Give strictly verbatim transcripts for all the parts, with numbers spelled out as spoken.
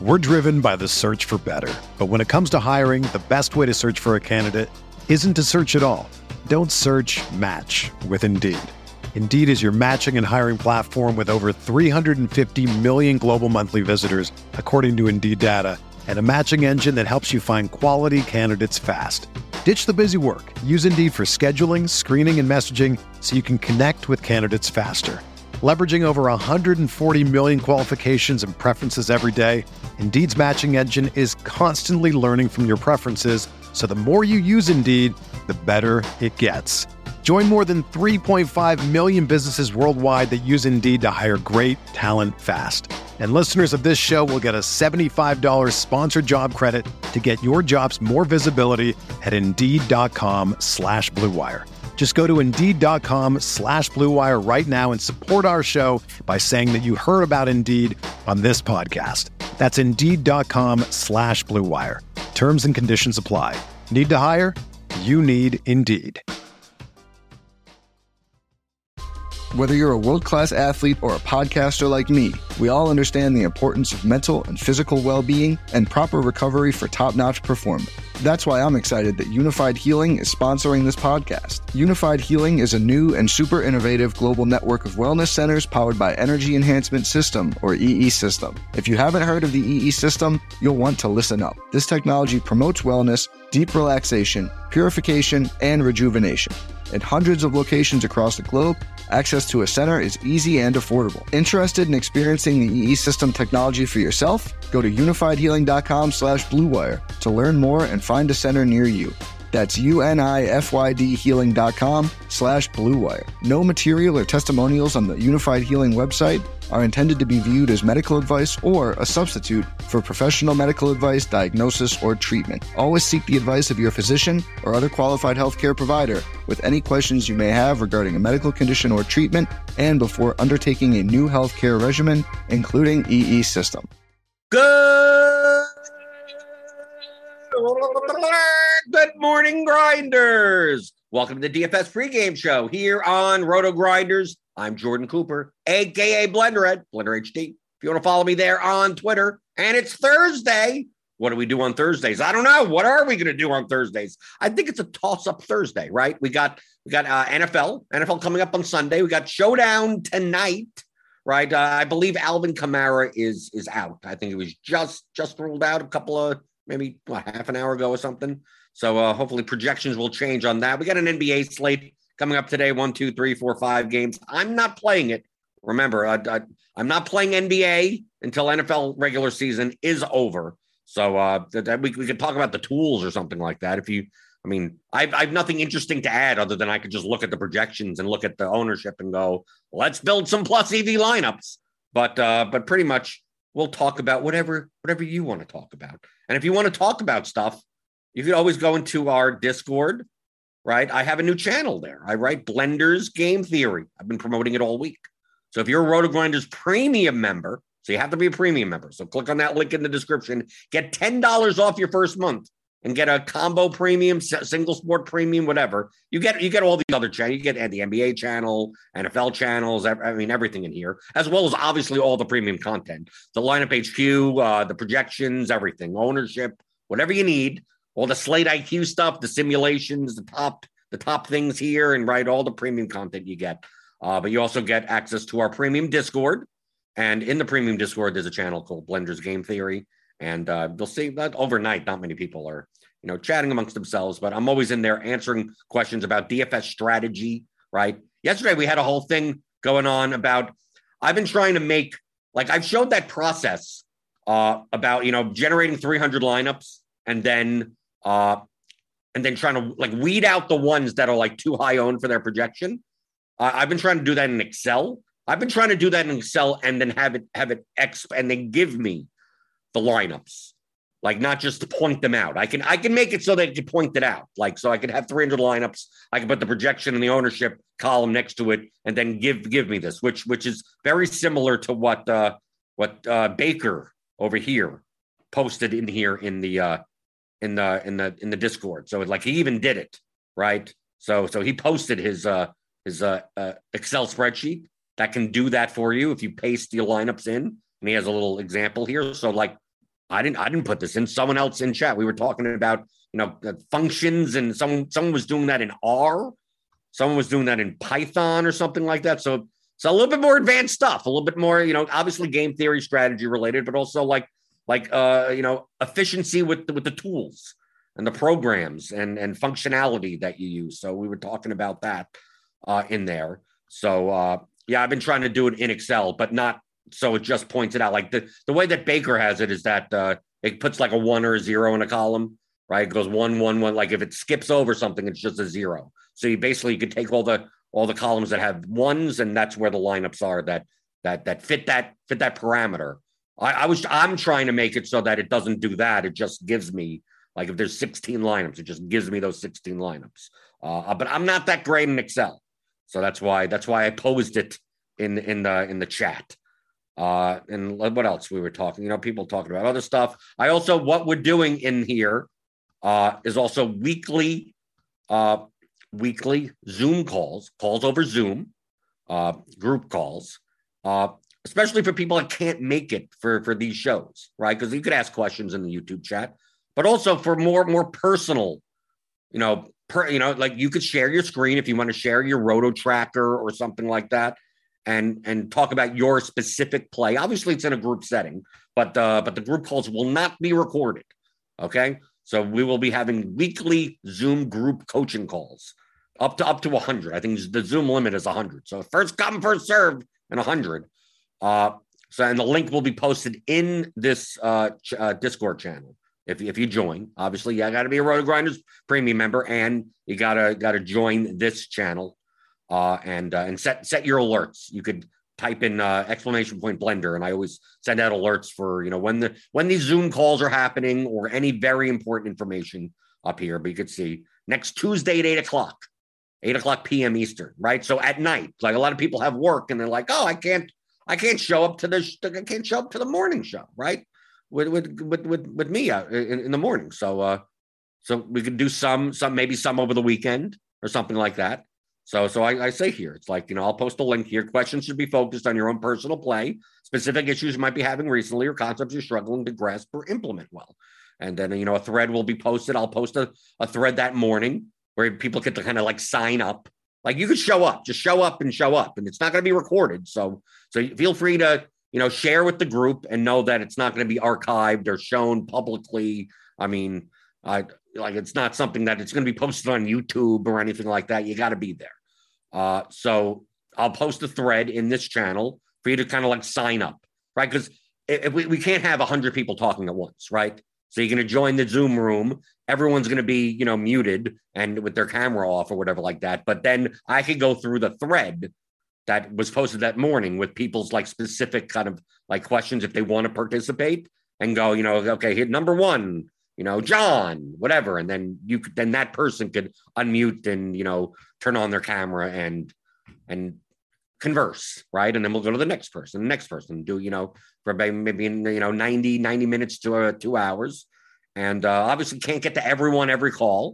We're driven by the search for better. But when it comes to hiring, the best way to search for a candidate isn't to search at all. Don't search, match with Indeed. Indeed is your matching and hiring platform with over three hundred fifty million global monthly visitors, according to Indeed data, and a matching engine that helps you find quality candidates fast. Ditch the busy work. Use Indeed for scheduling, screening, and messaging so you can connect with candidates faster. Leveraging over one hundred forty million qualifications and preferences every day, Indeed's matching engine is constantly learning from your preferences, so the more you use Indeed, the better it gets. Join more than three point five million businesses worldwide that use Indeed to hire great talent fast. And listeners of this show will get a seventy-five dollars sponsored job credit to get your jobs more visibility at Indeed.com slash Blue Wire. Just go to Indeed.com slash Blue Wire right now and support our show by saying that you heard about Indeed on this podcast. That's Indeed.com slash Blue Wire. Terms and conditions apply. Need to hire? You need Indeed. Whether you're a world-class athlete or a podcaster like me, we all understand the importance of mental and physical well-being and proper recovery for top-notch performance. That's why I'm excited that Unified Healing is sponsoring this podcast. Unified Healing is a new and super innovative global network of wellness centers powered by Energy Enhancement System, or E E System. If you haven't heard of the E E System, you'll want to listen up. This technology promotes wellness, deep relaxation, purification, and rejuvenation. At hundreds of locations across the globe, access to a center is easy and affordable. Interested in experiencing the E E System technology for yourself? Go to unifiedhealing.com slash Blue Wire to learn more and find a center near you. That's U-N-I-F-Y-D healing.com slash Blue Wire. No material or testimonials on the Unified Healing website are intended to be viewed as medical advice or a substitute for professional medical advice, diagnosis, or treatment. Always seek the advice of your physician or other qualified healthcare provider with any questions you may have regarding a medical condition or treatment and before undertaking a new healthcare regimen, including E E System. Good, good morning, Grinders. Welcome to the D F S pregame show here on Roto Grinders. I'm Jordan Cooper, a k a. Blenderhead, Blender H D. If you want to follow me there on Twitter. And it's Thursday. What do we do on Thursdays? I don't know. What are we going to do on Thursdays? I think it's a toss-up Thursday, right? We got we got uh, N F L. N F L coming up on Sunday. We got Showdown tonight, right? Uh, I believe Alvin Kamara is is out. I think it was just just ruled out a couple of, maybe, what, half an hour ago or something. So uh, hopefully projections will change on that. We got an N B A slate coming up today, one, two, three, four, five games. I'm not playing it. Remember, I, I, I'm not playing N B A until N F L regular season is over. So uh, that we, we could talk about the tools or something like that. If you, I mean, I've, I've nothing interesting to add other than I could just look at the projections and look at the ownership and go, let's build some plus E V lineups. But uh, but pretty much we'll talk about whatever whatever you want to talk about. And if you want to talk about stuff, you can always go into our Discord. Right. I have a new channel there. I write Blender's Game Theory. I've been promoting it all week. So if you're a Roto Grinders premium member, so you have to be a premium member. So click on that link in the description, get ten dollars off your first month and get a combo premium, single sport premium, whatever. You get, you get all the other channels. You get the N B A channel, N F L channels. I mean, everything in here, as well as obviously all the premium content, the lineup H Q, uh, the projections, everything, ownership, whatever you need. All the Slate I Q stuff, the simulations, the top, the top things here, and right, all the premium content you get. Uh, but you also get access to our premium Discord. And in the premium Discord, there's a channel called Blender's Game Theory. And uh, you'll see that overnight, not many people are, you know, chatting amongst themselves. But I'm always in there answering questions about D F S strategy, right? Yesterday, we had a whole thing going on about, I've been trying to make, like, I've showed that process uh, about, you know, generating three hundred lineups and then, uh, and then trying to, like, weed out the ones that are, like, too high owned for their projection. Uh, I've been trying to do that in Excel. I've been trying to do that in Excel and then have it, have it, exp- and then give me the lineups, like, not just to point them out. I can, I can make it so that it can point it out. Like, so I could have three hundred lineups. I can put the projection and the ownership column next to it and then give, give me this, which, which is very similar to what, uh, what, uh, Baker over here posted in here in the, uh, in the, in the, in the Discord. So like, he even did it, right? So, so he posted his, uh, his, uh, uh Excel spreadsheet that can do that for you if you paste your lineups in. And he has a little example here. So, like, I didn't I didn't put this in. Someone else in chat. We were talking about, you know, functions, and someone someone was doing that in R. Someone was doing that in Python or something like that. So it's a little bit more advanced stuff, a little bit more, you know, obviously game theory, strategy related, but also like like uh, you know, efficiency with the, with the tools and the programs and and functionality that you use. So we were talking about that uh, in there. So uh, yeah, I've been trying to do it in Excel, but not so it just points it out. Like the, the way that Baker has it is that uh, it puts like a one or a zero in a column, right? It goes one, one, one. Like if it skips over something, it's just a zero. So you basically you could take all the all the columns that have ones, and that's where the lineups are that that that fit that fit that parameter. I, I was I'm trying to make it so that it doesn't do that. It just gives me like if there's sixteen lineups, it just gives me those sixteen lineups. Uh, but I'm not that great in Excel, so that's why that's why I posed it in in the in the chat. Uh, and what else we were talking, you know, people talking about other stuff. I also, what we're doing in here uh, is also weekly, uh, weekly Zoom calls, calls over Zoom, uh, group calls, uh, especially for people that can't make it for, for these shows, right? Because you could ask questions in the YouTube chat, but also for more, more personal, you know, per, you know, like you could share your screen if you want to share your Roto tracker or something like that. And and talk about your specific play. Obviously, it's in a group setting, but uh, but the group calls will not be recorded. Okay, so we will be having weekly Zoom group coaching calls up to up to one hundred. I think the Zoom limit is one hundred. So first come, first serve, and one hundred. Uh, so and the link will be posted in this uh, ch- uh, Discord channel. If if you join, obviously, you got to be a Roto Grinders premium member, and you gotta gotta join this channel. Uh, and uh, and set set your alerts. You could type in uh, exclamation point Blender, and I always send out alerts for, you know, when the when these Zoom calls are happening or any very important information up here. But you could see next Tuesday at eight o'clock, eight o'clock p m Eastern, right? So at night, like a lot of people have work, and they're like, oh, I can't I can't show up to the I can't show up to the morning show, right? With with with with, with me uh, in, in the morning. So uh, so we could do some some maybe some over the weekend or something like that. So, so I, I say here, it's like, you know, I'll post a link here. Questions should be focused on your own personal play, specific issues you might be having recently, or concepts you're struggling to grasp or implement well. And then, you know, a thread will be posted. I'll post a, a thread that morning where people get to kind of like sign up. Like you could show up, just show up and show up, and it's not going to be recorded. So, so feel free to, you know, share with the group and know that it's not going to be archived or shown publicly. I mean, I like it's not something that it's going to be posted on YouTube or anything like that. You got to be there. Uh, so I'll post a thread in this channel for you to kind of like sign up, right? Because if we, we can't have a hundred people talking at once, right? So you're going to join the Zoom room. Everyone's going to be, you know, muted and with their camera off or whatever like that. But then I could go through the thread that was posted that morning with people's like specific kind of like questions if they want to participate and go, you know, okay, hit number one, you know, John, whatever. And then you could, then that person could unmute and, you know, turn on their camera and, and converse. Right. And then we'll go to the next person, the next person, do, you know, for maybe, you know, ninety, ninety minutes to uh, two hours. And uh, obviously can't get to everyone every call.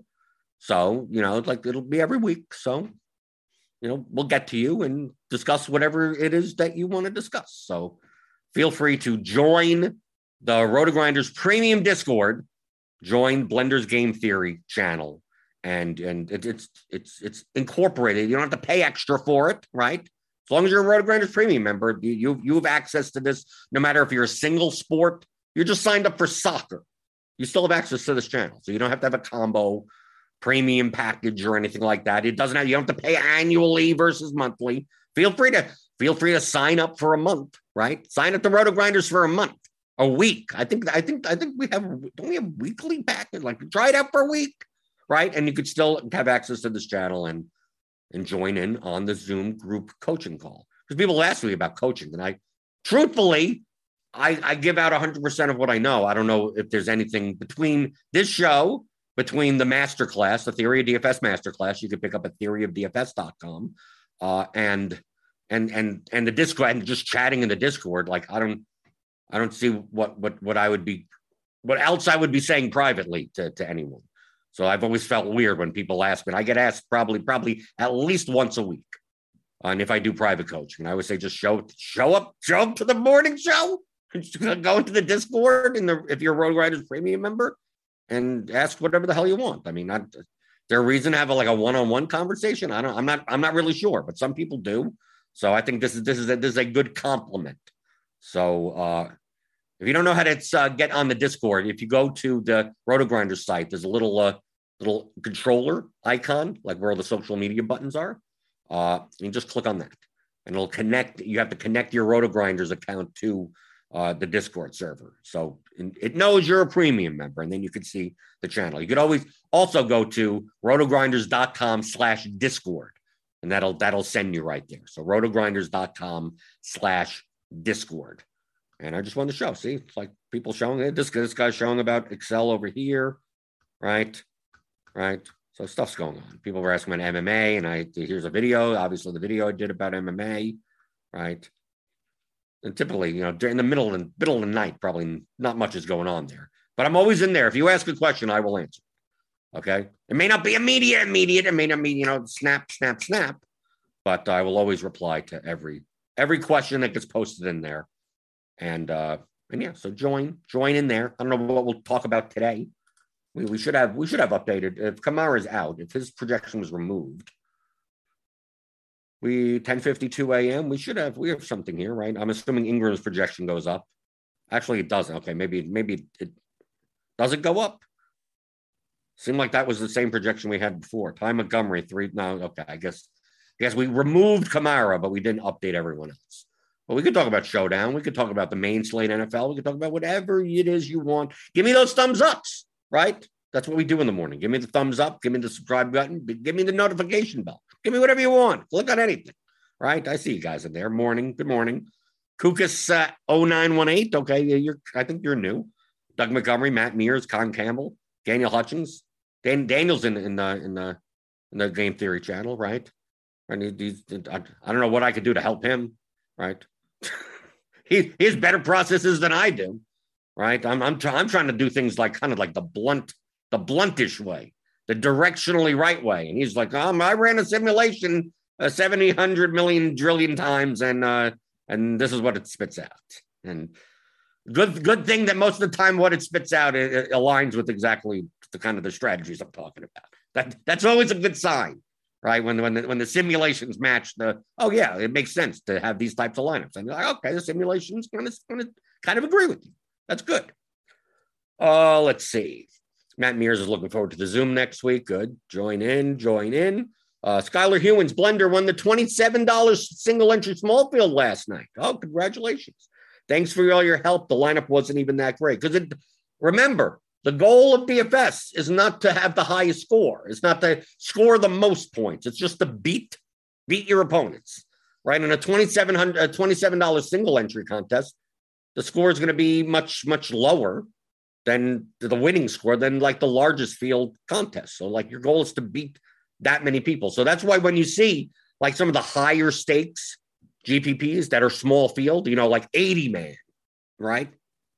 So, you know, like it'll be every week. So, you know, we'll get to you and discuss whatever it is that you want to discuss. So feel free to join the Roto Grinders premium Discord, join Blender's Game Theory channel. And and it, it's it's it's incorporated. You don't have to pay extra for it, right? As long as you're a Roto Grinders premium member, you, you, you have access to this. No matter if you're a single sport, you're just signed up for soccer, you still have access to this channel. So you don't have to have a combo premium package or anything like that. It doesn't have, you don't have to pay annually versus monthly. Feel free to feel free to sign up for a month, right? Sign up to Roto Grinders for a month, a week. I think I think I think we have don't we have weekly package? Like try it out for a week, right? And you could still have access to this channel and and join in on the Zoom group coaching call. Because people ask me about coaching, and I truthfully I, I give out one hundred percent of what I know. I don't know if there's anything between this show, between the masterclass, the Theory of D F S masterclass, you can pick up at theory of d f s dot com, uh, and and and and the Discord, and just chatting in the Discord. Like I don't, I don't see what what what I would be, what else I would be saying privately to to anyone. So I've always felt weird when people ask me. I get asked probably probably at least once a week, and if I do private coaching, I always say just show show up, show up to the morning show. Go into the Discord and the, if you're a Road Grinders premium member, and ask whatever the hell you want. I mean, not, is there a reason to have a, like a one-on-one conversation? I don't. I'm not. I'm not really sure, but some people do. So I think this is this is a, this is a good compliment. So uh, if you don't know how to uh, get on the Discord, if you go to the Roto Grinders site, there's a little uh, little controller icon, like where all the social media buttons are. Uh, you just click on that, and it'll connect. You have to connect your Roto Grinders account to uh, the Discord server. So it knows you're a premium member, and then you can see the channel. You could always also go to rotogrinders.com slash Discord, and that'll that'll send you right there. So rotogrinders.com slash Discord. And I just wanted to show. See, it's like people showing it. This, this guy's showing about Excel over here, right? Right. So stuff's going on. People were asking about M M A, and I here's a video. Obviously, the video I did about M M A, right? And typically, you know, during the middle and middle of the night, probably not much is going on there. But I'm always in there. If you ask a question, I will answer. Okay. It may not be immediate, immediate. It may not be, you know, snap, snap, snap. But I will always reply to every every question that gets posted in there. And uh, and yeah, so join, join in there. I don't know what we'll talk about today. We we should have we should have updated if Kamara is out, if his projection was removed. We ten fifty-two a.m. We should have we have something here, right? I'm assuming Ingram's projection goes up. Actually, it doesn't. Okay, maybe maybe it does it go up. Seemed like that was the same projection we had before. Ty Montgomery three. No, okay. I guess I guess we removed Kamara, but we didn't update everyone else. But we could talk about Showdown. We could talk about the main slate N F L. We could talk about whatever it is you want. Give me those thumbs ups, right? That's what we do in the morning. Give me the thumbs up. Give me the subscribe button. Give me the notification bell. Give me whatever you want. Click on anything, right? I see you guys in there. Morning. Good morning. Kukas uh, oh nine one eight. Okay, you're. I think you're new. Doug Montgomery, Matt Mears, Con Campbell, Daniel Hutchins. Dan, Daniel's in, in the in the in the Game Theory channel, right? And he, he's, I, I don't know what I could do to help him, right? he he has better processes than I do, right? I'm I'm trying I'm trying to do things like kind of like the blunt. the bluntish way, the directionally right way. And he's like, um, I ran a simulation uh, seventy, one hundred million trillion times, and uh, and this is what it spits out. And good good thing that most of the time what it spits out it, it aligns with exactly the kind of the strategies I'm talking about. That That's always a good sign, right? When, when, the, when the simulations match the, oh yeah, it makes sense to have these types of lineups. And you're like, okay, the simulation's going to kind of agree with you. That's good. Uh, let's see. Matt Mears is looking forward to the Zoom next week. Good. Join in, join in. Uh, Skylar Hewins, Blender, won the twenty-seven dollars single entry small field last night. Oh, congratulations. Thanks for all your help. The lineup wasn't even that great. Because remember, the goal of D F S is not to have the highest score. It's not to score the most points. It's just to beat, beat your opponents, right? In a twenty-seven hundred, a twenty-seven dollars single entry contest, the score is going to be much, much lower than the winning score, than like the largest field contest. So like your goal is to beat that many people. So that's why when you see like some of the higher stakes G P Ps that are small field, you know, like eighty man, right?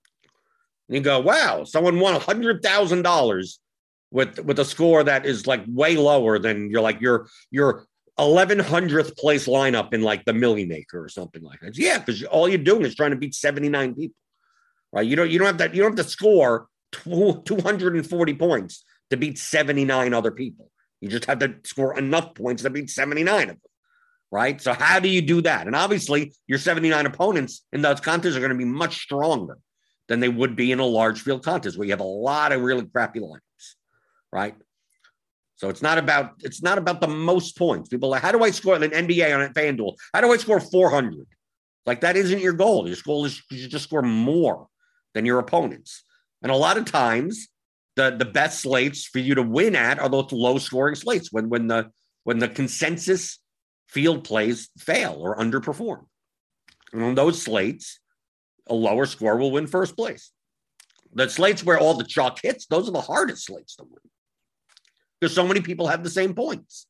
And you go, wow, someone won one hundred thousand dollars with, with a score that is like way lower than you're like your, your eleven hundredth place lineup in like the Millie Maker or something like that. Yeah, because all you're doing is trying to beat seventy-nine people. Right, you don't. You don't have that. You don't have to score two hundred forty points to beat seventy-nine other people. You just have to score enough points to beat seventy-nine of them. Right. So how do you do that? And obviously, your seventy-nine opponents in those contests are going to be much stronger than they would be in a large field contest where you have a lot of really crappy lineups. Right. So it's not about it's not about the most points. People are like, how do I score in an N B A on a FanDuel? How do I score four hundred? Like that isn't your goal. Your goal is you just score more than your opponents. And a lot of times the, the best slates for you to win at are those low scoring slates when, when the when the consensus field plays fail or underperform. And on those slates, a lower score will win first place. The slates where all the chalk hits, those are the hardest slates to win. Because so many people have the same points.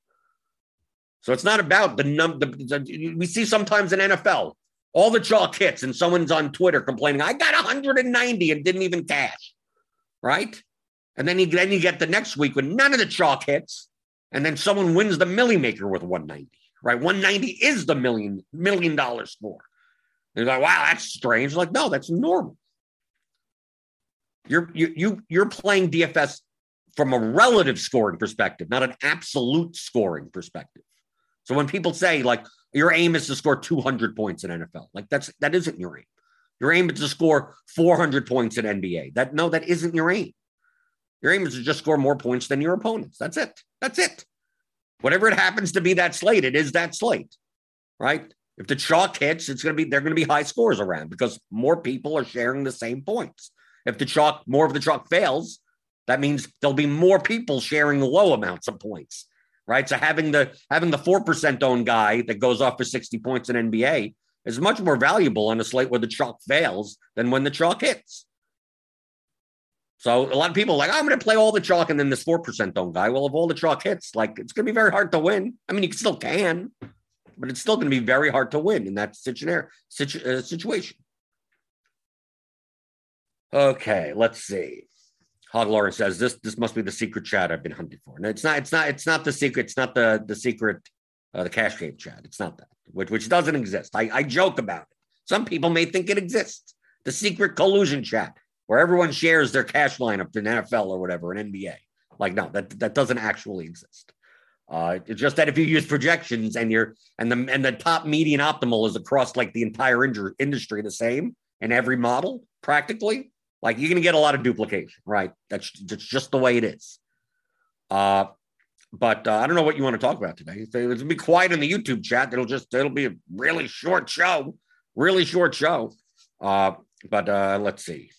So it's not about the number. We see sometimes in N F L, all the chalk hits and someone's on Twitter complaining, I got one hundred ninety and didn't even cash, right? And then you, then you get the next week when none of the chalk hits, and then someone wins the Millie Maker with one ninety, right? one ninety is the million million dollar score, They're like, wow, that's strange. Like, no, that's normal. You're you you you're playing D F S from a relative scoring perspective, not an absolute scoring perspective. So when people say like your aim is to score two hundred points in N F L, like that's that isn't your aim. Your aim is to score four hundred points in N B A. That no, that isn't your aim. Your aim is to just score more points than your opponents. That's it. That's it. Whatever it happens to be that slate, it is that slate, right? If the chalk hits, it's going to be, they're going to be high scores around because more people are sharing the same points. If the chalk, more of the chalk fails, that means there'll be more people sharing low amounts of points, right? So having the, having the four percent owned guy that goes off for sixty points in N B A is much more valuable on a slate where the chalk fails than when the chalk hits. So a lot of people are like, oh, I'm going to play all the chalk and then this four percent owned guy. Well, if all the chalk hits, like it's going to be very hard to win. I mean, you still can, but it's still going to be very hard to win in that situ- situ- uh, situation. Okay, let's see. Hog Lauren says this this must be the secret chat I've been hunting for. No, it's not. It's not. It's not the secret. It's not the the secret, uh, the cash game chat. It's not that, which which doesn't exist. I, I joke about it. Some people may think it exists. The secret collusion chat where everyone shares their cash lineup in N F L or whatever, in N B A. Like, no, that that doesn't actually exist. Uh, it's just that if you use projections and you're and the and the top median optimal is across like the entire inju- industry the same in every model, practically, like you're going to get a lot of duplication, right? That's, that's just the way it is. Uh, but uh, I don't know what you want to talk about today. It's going to be quiet in the YouTube chat. It'll just it'll be a really short show, really short show. Uh, but uh, let's see.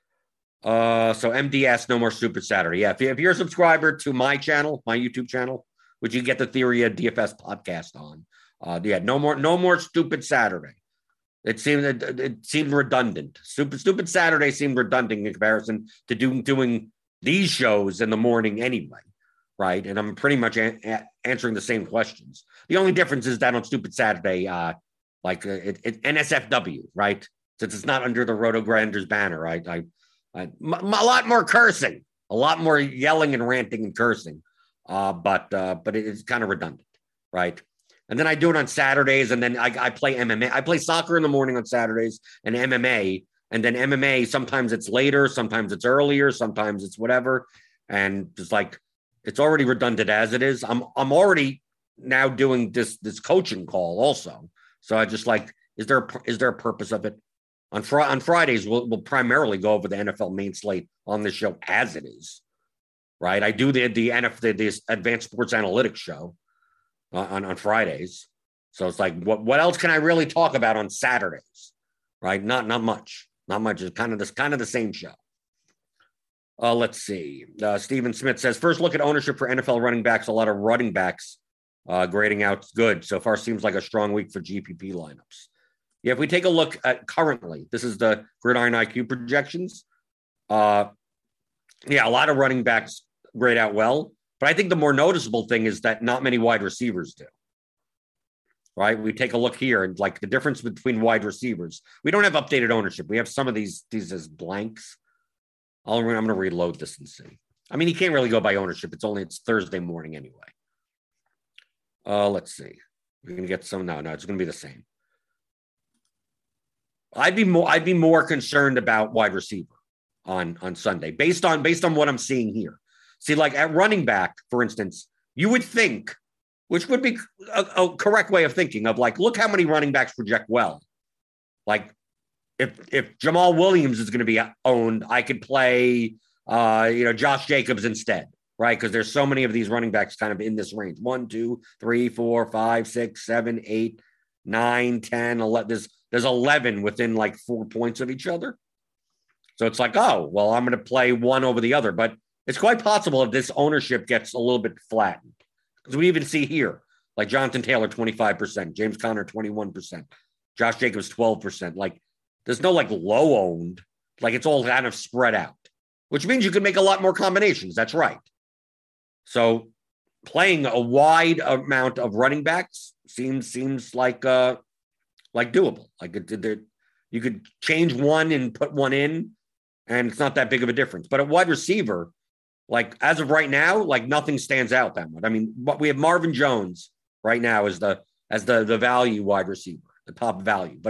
Uh, so M D S, no more stupid Saturday. Yeah, if, you, if you're a subscriber to my channel, my YouTube channel, which you get the Theory of D F S podcast on, uh, yeah, no more, no more stupid Saturday. It seemed it, it seemed redundant. Stupid, stupid Saturday seemed redundant in comparison to doing doing these shows in the morning anyway, right? And I'm pretty much a- a- answering the same questions. The only difference is that on Stupid Saturday, uh, like uh, it, it, N S F W, right? Since it's not under the Roto Grinders banner, right? I, I m- m- a lot more cursing, a lot more yelling and ranting and cursing, uh, but uh, but it's kind of redundant, right? And then I do it on Saturdays, and then I, I play M M A. I play soccer in the morning on Saturdays and M M A, and then M M A, sometimes it's later, sometimes it's earlier, sometimes it's whatever. And it's like, it's already redundant as it is. I'm I'm already now doing this this coaching call also. So I just like, is there a, is there a purpose of it? On, fr- on Fridays, we'll, we'll primarily go over the N F L main slate on this show as it is, right? I do the the N F L, the, the Advanced Sports Analytics show on, on Fridays. So it's like, what, what else can I really talk about on Saturdays? Right? Not, not much, not much. It's kind of this kind of the same show. Uh, let's see. Uh, Stephen Smith says, first look at ownership for N F L running backs. A lot of running backs uh, grading out good. So far seems like a strong week for G P P lineups. Yeah. If we take a look at currently, this is the Gridiron I Q projections. Uh, yeah. A lot of running backs grade out well. But I think the more noticeable thing is that not many wide receivers do, right? We take a look here and like the difference between wide receivers. We don't have updated ownership. We have some of these, these as blanks. I'll, I'm going to reload this and see. I mean, you can't really go by ownership. It's only, it's Thursday morning anyway. Uh, let's see. We're going to get some, no, no, it's going to be the same. I'd be more, I'd be more concerned about wide receiver on, on Sunday based on, based on what I'm seeing here. See, like at running back, for instance, you would think, which would be a, a correct way of thinking of like, look how many running backs project well. Like if if Jamal Williams is going to be owned, I could play, uh, you know, Josh Jacobs instead, right? Because there's so many of these running backs kind of in this range. One, two, three, four, five, six, seven, eight, nine, ten, eleven. There's, there's eleven within like four points of each other. So it's like, oh, well, I'm going to play one over the other. But it's quite possible if this ownership gets a little bit flattened. Because we even see here, like Jonathan Taylor, twenty-five percent, James Conner, twenty-one percent, Josh Jacobs, twelve percent. Like, there's no like low owned, like it's all kind of spread out, which means you can make a lot more combinations. That's right. So playing a wide amount of running backs seems seems like uh like doable. Like it, it, you could change one and put one in, and it's not that big of a difference. But at wide receiver, like as of right now, like nothing stands out that much. I mean, what we have Marvin Jones right now as the as the the value wide receiver, the top value, but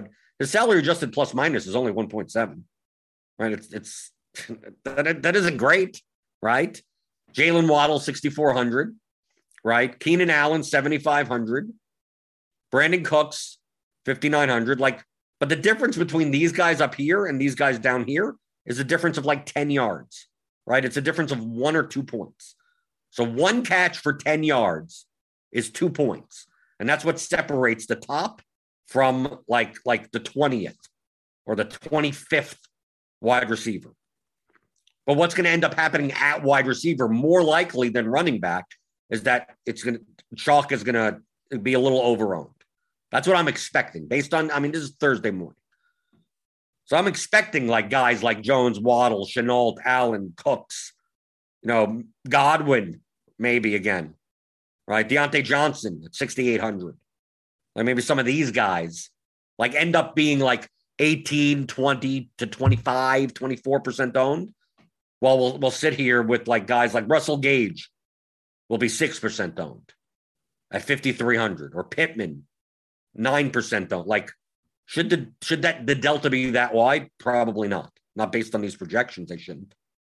His salary adjusted plus minus is only one point seven, right? It's, it's that, that isn't great, right? Jalen Waddle, sixty-four hundred, right? Keenan Allen, seventy-five hundred. Brandon Cooks, fifty-nine hundred. Like, but the difference between these guys up here and these guys down here is a difference of like ten yards, right? It's a difference of one or two points. So one catch for ten yards is two points. And that's what separates the top from like, like the twentieth or the twenty-fifth wide receiver. But what's going to end up happening at wide receiver, more likely than running back, is that it's going to, chalk is going to be a little overowned. That's what I'm expecting based on, I mean, this is Thursday morning. So I'm expecting like guys like Jones, Waddle, Shenault, Allen, Cooks, you know, Godwin, maybe again, right? Deontay Johnson at sixty-eight hundred. Like maybe some of these guys like end up being like eighteen, twenty to twenty-five, twenty-four percent owned. Well, we'll we'll sit here with like guys like Russell Gage will be six percent owned at fifty-three hundred, or Pittman, nine percent owned. Like, should the should that the delta be that wide? Probably not. Not based on these projections, they shouldn't.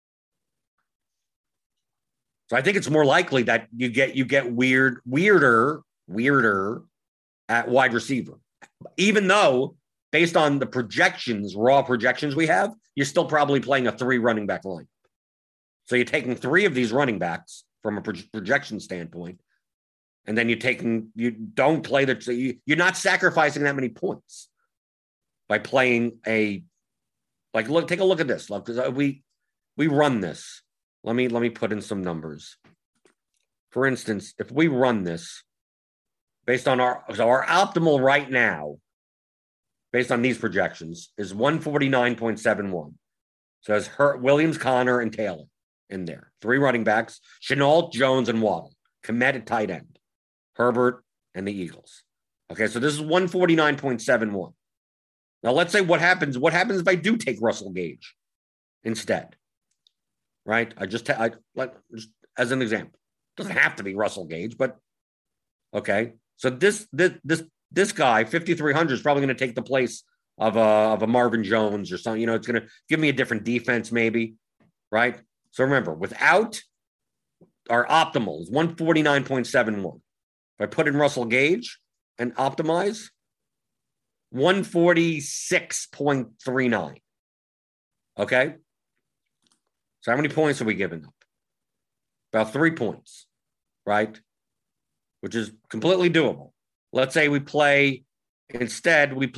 So I think it's more likely that you get you get weird, weirder, weirder at wide receiver. Even though, based on the projections, raw projections we have, you're still probably playing a three running back line. So you're taking three of these running backs from a pro- projection standpoint, and then you're taking, you don't play the, so you, you're not sacrificing that many points by playing a, like, look, take a look at this. Look, we, we run this. Let me, let me put in some numbers. For instance, if we run this based on our, so our optimal right now, based on these projections, is one forty-nine point seven one. So it's Her- Williams, Connor, and Taylor in there. Three running backs, Shenault, Jones, and Waddle. Komet at tight end. Herbert and the Eagles. Okay, so this is one forty-nine point seven one. Now let's say what happens. What happens if I do take Russell Gage instead? Right? I just, ta- I, like, just as an example. It doesn't have to be Russell Gage, but okay. So this this this this guy, fifty-three hundred, is probably going to take the place of a, of a Marvin Jones or something. You know, it's going to give me a different defense maybe, right? So remember, without our optimal is one forty-nine point seven one. If I put in Russell Gage and optimize, one forty-six point three nine. Okay? So how many points are we giving up? About three points, right? Which is completely doable. Let's say we play, instead, we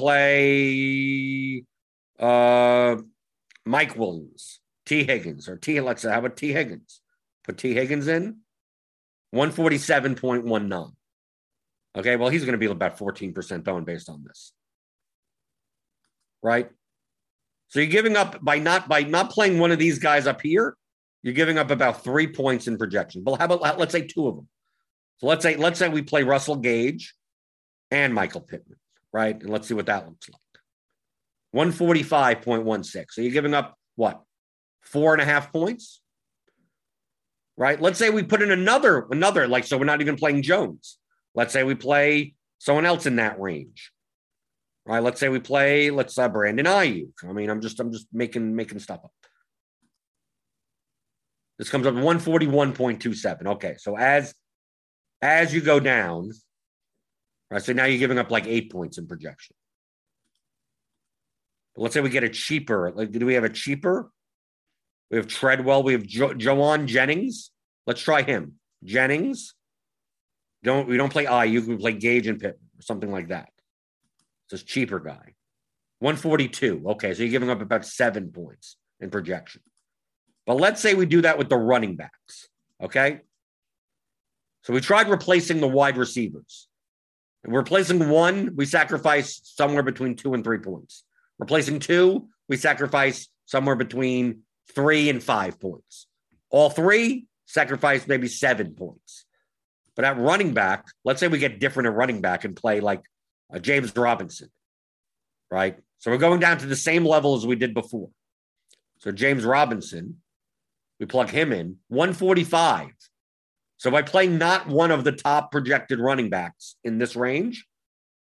play uh, Mike Williams, T. Higgins, or T. Let's say, how about T. Higgins? Put T. Higgins in, one forty-seven point one nine. Okay, well, he's going to be about fourteen percent owned based on this. Right? So you're giving up, by not by not playing one of these guys up here, you're giving up about three points in projection. But how about, let's say two of them. So let's say, let's say we play Russell Gage and Michael Pittman, right? And let's see what that looks like. one forty-five point one six. So you're giving up what? Four and a half points, right? Let's say we put in another, another, like, so we're not even playing Jones. Let's say we play someone else in that range, right? Let's say we play, let's uh, Brandon Ayuk. I mean, I'm just, I'm just making, making stuff up. This comes up to one forty-one point two seven. Okay. So as, as you go down, right? So now you're giving up like eight points in projection. But let's say we get a cheaper, like, do we have a cheaper? We have Treadwell. We have jo- Joanne Jennings. Let's try him. Jennings. Don't we don't play Ayuk. We play Gage and Pittman or something like that. It's a cheaper guy. one forty-two. Okay, so you're giving up about seven points in projection. But let's say we do that with the running backs. Okay. So we tried replacing the wide receivers. And replacing one, we sacrifice somewhere between two and three points. Replacing two, we sacrifice somewhere between three and five points. All three, sacrifice maybe seven points. But at running back, let's say we get different at running back and play like uh, James Robinson, right? So we're going down to the same level as we did before. So James Robinson, we plug him in, one forty-five. So by playing not one of the top projected running backs in this range,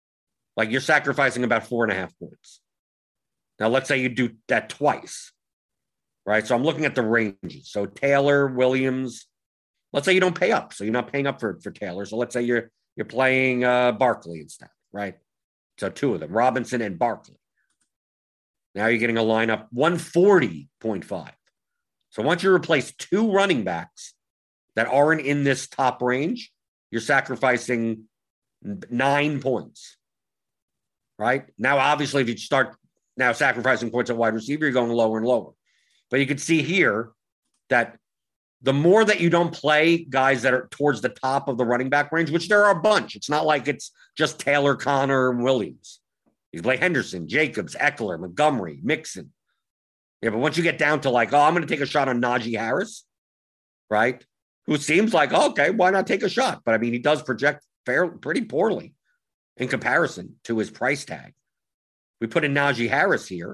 Like you're sacrificing about four and a half points. Now, let's say you do that twice, right? So I'm looking at the ranges. So Taylor, Williams, let's say you don't pay up. So you're not paying up for, for Taylor. So let's say you're you're playing uh, Barkley instead, right? So two of them, Robinson and Barkley. Now you're getting a lineup one forty point five. So once you replace two running backs that aren't in this top range, you're sacrificing nine points, right? Now, obviously, if you start now sacrificing points at wide receiver, you're going lower and lower. But you can see here that the more that you don't play guys that are towards the top of the running back range, which there are a bunch. It's not like it's just Taylor, Connor, and Williams. You play Henderson, Jacobs, Eckler, Montgomery, Mixon. Yeah, but once you get down to like, oh, I'm going to take a shot on Najee Harris, right? Who seems like, oh, okay, why not take a shot? But I mean, he does project fair, pretty poorly in comparison to his price tag. We put in Najee Harris here,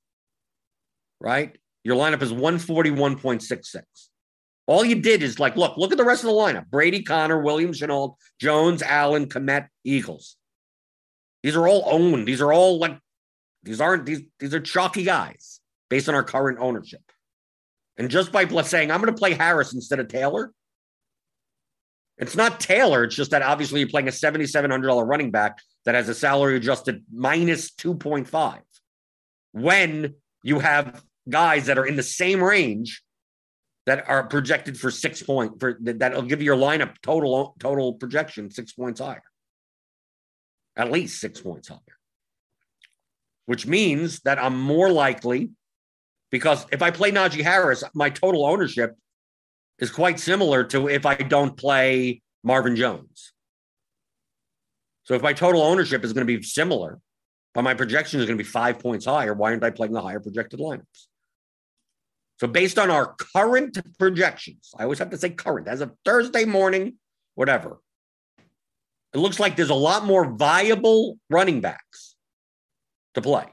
right? Your lineup is one forty-one point six six. All you did is like, look, look at the rest of the lineup. Brady, Connor, Williams, Shenault, Jones, Allen, Kmet, Eagles. These are all owned. These are all like, these aren't, these, these are chalky guys based on our current ownership. And just by saying, I'm going to play Harris instead of Taylor, it's not Taylor. It's just that obviously you're playing a seven thousand seven hundred dollars running back that has a salary adjusted minus two point five. When you have guys that are in the same range that are projected for six points, for that'll give you your lineup total total projection six points higher, at least six points higher, which means that I'm more likely, because if I play Najee Harris, my total ownership is quite similar to if I don't play Marvin Jones. So if my total ownership is going to be similar, but my projection is going to be five points higher, why aren't I playing the higher projected lineups? So based on our current projections, I always have to say current, as of Thursday morning, whatever, it looks like there's a lot more viable running backs to play,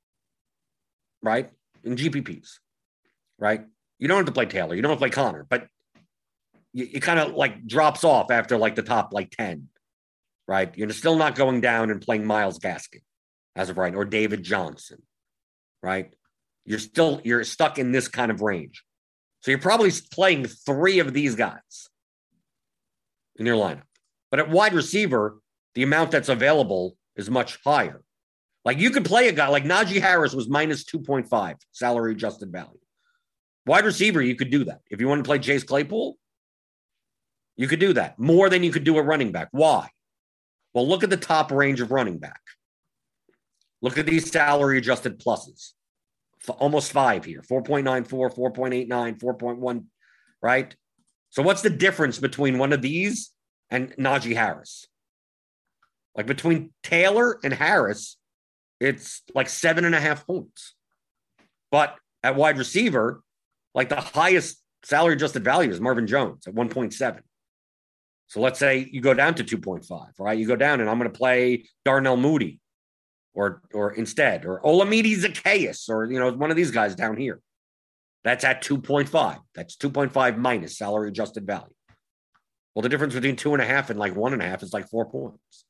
right? In G P Ps, right? You don't have to play Taylor. You don't have to play Connor, but you, it kind of like drops off after like the top like ten, right? You're still not going down and playing Myles Gaskin as of right, or David Johnson, right? You're still, you're stuck in this kind of range. So you're probably playing three of these guys in your lineup. But at wide receiver, the amount that's available is much higher. Like you could play a guy like Najee Harris was minus two point five salary adjusted value. Wide receiver, you could do that. If you want to play Chase Claypool, you could do that more than you could do a running back. Why? Well, look at the top range of running back. Look at these salary adjusted pluses. Almost five here, four point nine four, four point eight nine, four point one, right? So what's the difference between one of these and Najee Harris? Like between Taylor and Harris, it's like seven and a half points. But at wide receiver, like the highest salary adjusted value is Marvin Jones at one point seven. So let's say you go down to two point five, right? You go down and I'm going to play Darnell Mooney. Or or instead, or Olamide Zacchaeus, or, you know, one of these guys down here. That's at two point five. That's two point five minus salary adjusted value. Well, the difference between two and a half and like one and a half is like four points.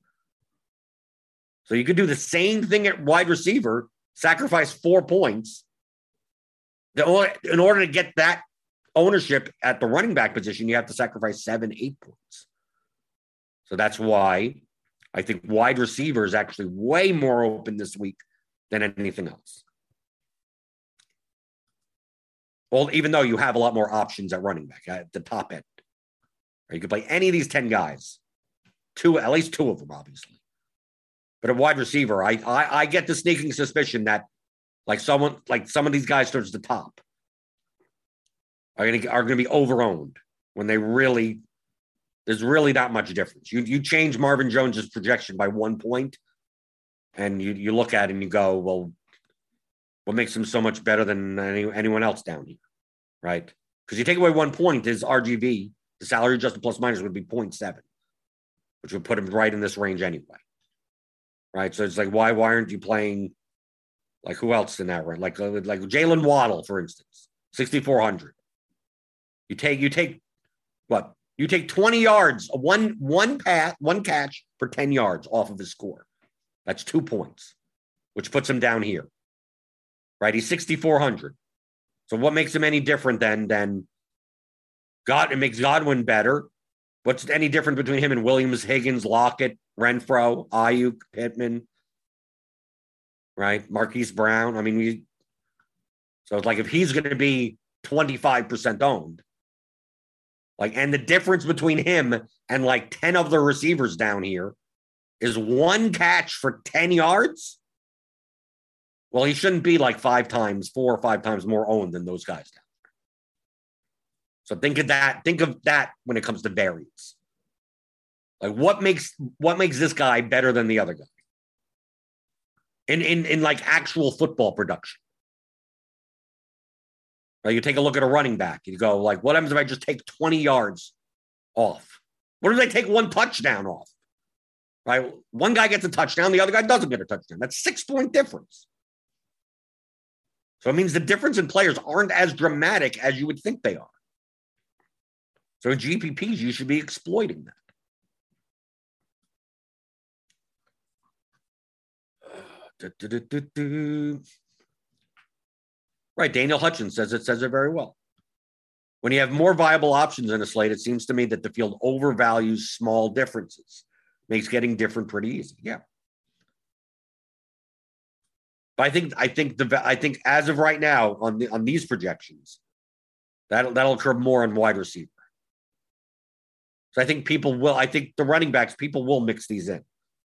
So you could do the same thing at wide receiver, sacrifice four points. The only, in order to get that ownership at the running back position, you have to sacrifice seven, eight points. So that's why I think wide receiver is actually way more open this week than anything else. Well, even though you have a lot more options at running back at the top end. You could play any of these ten guys. Two, at least two of them, obviously. But at wide receiver, I, I I get the sneaking suspicion that like someone like some of these guys towards the top are gonna are gonna be overowned when they really There's really not much difference. You you change Marvin Jones's projection by one point, and you you look at it and you go, well, what makes him so much better than any, anyone else down here, right? Because you take away one point, his R G V, the salary adjusted plus minus, would be zero point seven, which would put him right in this range anyway, right? So it's like, why why aren't you playing, like, who else in that range? Like like Jalen Waddle, for instance, sixty-four hundred. You take you take what? You take twenty yards, one one pass, one catch for ten yards off of his score. That's two points, which puts him down here. Right? He's sixty-four hundred. So what makes him any different than, than God? It makes Godwin better. What's any different between him and Williams, Higgins, Lockett, Renfro, Ayuk, Pittman, right? Marquise Brown. I mean, we, so it's like if he's going to be twenty-five percent owned, like, and the difference between him and like ten of the receivers down here is one catch for ten yards. Well, he shouldn't be like five times, four or five times more owned than those guys down there. So think of that. Think of that when it comes to variance. Like what makes what makes this guy better than the other guy? In in in like actual football production. Right, you take a look at a running back. You go like, what happens if I just take twenty yards off? What if they take one touchdown off? Right, one guy gets a touchdown, the other guy doesn't get a touchdown. That's six point difference. So it means the difference in players aren't as dramatic as you would think they are. So in G P Ps, you should be exploiting that. Do, do, do, do, do. Right, Daniel Hutchins says it says it very well. When you have more viable options in a slate, it seems to me that the field overvalues small differences. Makes getting different pretty easy. Yeah. But I think I think the I think as of right now on the on these projections, that'll that'll occur more on wide receiver. So I think people will. I think the running backs people will mix these in.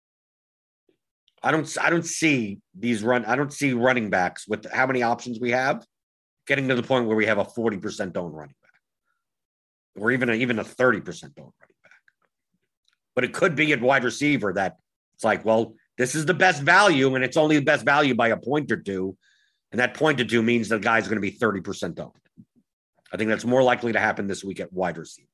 I don't. I don't see these run. I don't see running backs with how many options we have getting to the point where we have a forty percent owned running back, or even a, even a thirty percent owned running back. But it could be at wide receiver that it's like, well, this is the best value, and it's only the best value by a point or two, and that point or two means the guy's going to be thirty percent owned. I think that's more likely to happen this week at wide receiver.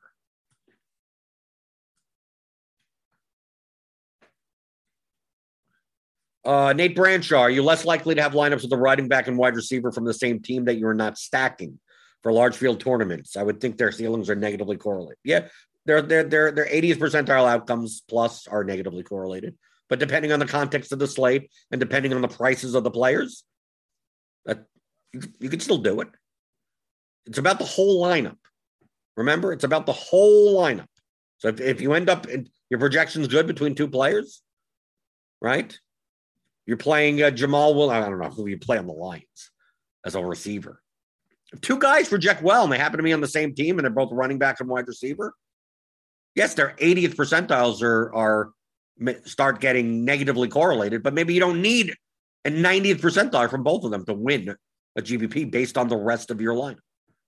Uh, Nate Branshaw, are you less likely to have lineups with a running back and wide receiver from the same team that you're not stacking for large field tournaments? I would think their ceilings are negatively correlated. Yeah, their their their their eightieth percentile outcomes plus are negatively correlated. But depending on the context of the slate and depending on the prices of the players, that you, you can still do it. It's about the whole lineup. Remember, it's about the whole lineup. So if, if you end up in your projection's good between two players, right? You're playing uh, Jamal Will. I don't know who you play on the Lions as a receiver. If two guys project well and they happen to be on the same team and they're both running back and wide receiver, yes, their eightieth percentiles are are start getting negatively correlated, but maybe you don't need a ninetieth percentile from both of them to win a G P P based on the rest of your lineup.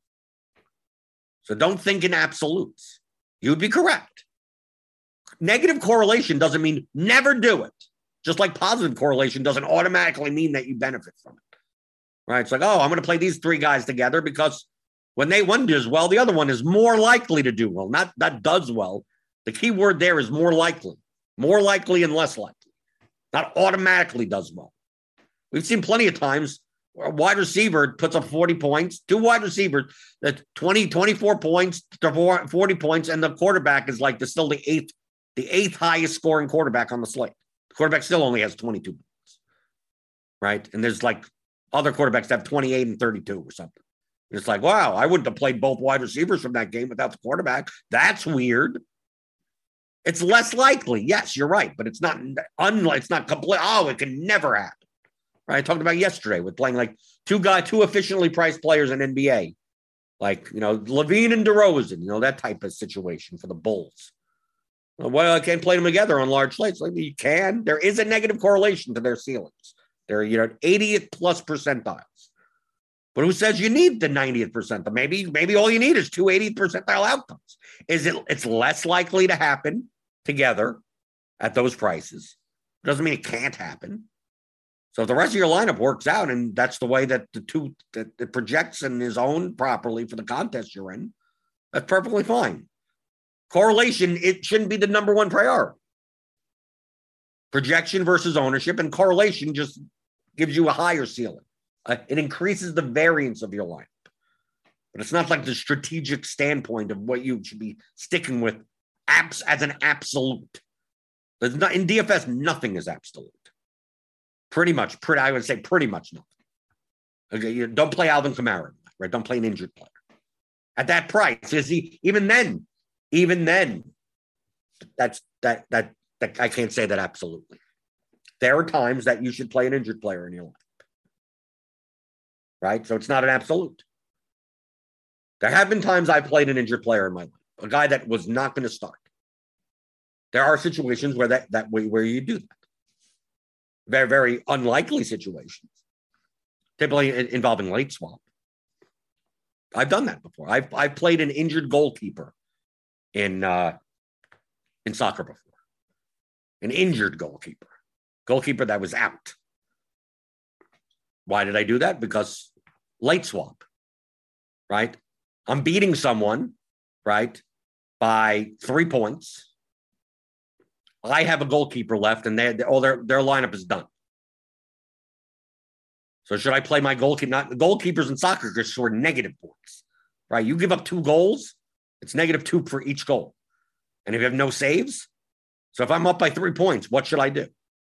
So don't think in absolutes. You'd be correct. Negative correlation doesn't mean never do it. Just like positive correlation doesn't automatically mean that you benefit from it, right? It's like, oh, I'm going to play these three guys together because when they one does well, the other one is more likely to do well. Not that does well. The key word there is more likely, more likely and less likely. Not automatically does well. We've seen plenty of times where a wide receiver puts up forty points, two wide receivers, that twenty, twenty-four points to forty points, and the quarterback is like the still the eighth, the eighth highest scoring quarterback on the slate. Quarterback still only has twenty-two points, right? And there's like other quarterbacks that have twenty-eight and thirty-two or something. And it's like, wow, I wouldn't have played both wide receivers from that game without the quarterback. That's weird. It's less likely. Yes, you're right, but it's not unlike it's not complete. Oh, it can never happen. Right? I talked about yesterday with playing like two guy, two efficiently priced players in N B A, like you know Levine and DeRozan, you know that type of situation for the Bulls. Well, I can't play them together on large slates. Like you can. There is a negative correlation to their ceilings. They're, you know, eightieth plus percentiles. But who says you need the ninetieth percentile? Maybe, maybe all you need is two eightieth percentile outcomes. Is it? It's less likely to happen together at those prices. It doesn't mean it can't happen. So if the rest of your lineup works out, and that's the way that the two that it projects and is owned properly for the contest you're in, that's perfectly fine. Correlation, it shouldn't be the number one priority. Projection versus ownership, and correlation just gives you a higher ceiling. Uh, it increases the variance of your lineup. But it's not like the strategic standpoint of what you should be sticking with apps as an absolute. There's not, in D F S, nothing is absolute. Pretty much. Pretty. I would say pretty much nothing. Okay, you don't play Alvin Kamara, right? Don't play an injured player at that price. Is he even then? Even then, that's that that that I can't say that absolutely. There are times that you should play an injured player in your life, right? So it's not an absolute. There have been times I've played an injured player in my life, a guy that was not going to start. There are situations where that that way where you do that. Very, very unlikely situations, typically involving late swap. I've done that before. I've I've played an injured goalkeeper in uh, in soccer before. An injured goalkeeper, goalkeeper that was out. Why did I do that? Because late swap, right? I'm beating someone, right, by three points. I have a goalkeeper left, and they, oh, their their lineup is done. So should I play my goalkeeper? Not the goalkeepers in soccer just score negative points, right? You give up two goals, it's negative two for each goal, and if you have no saves, so if I'm up by three points, what should I do?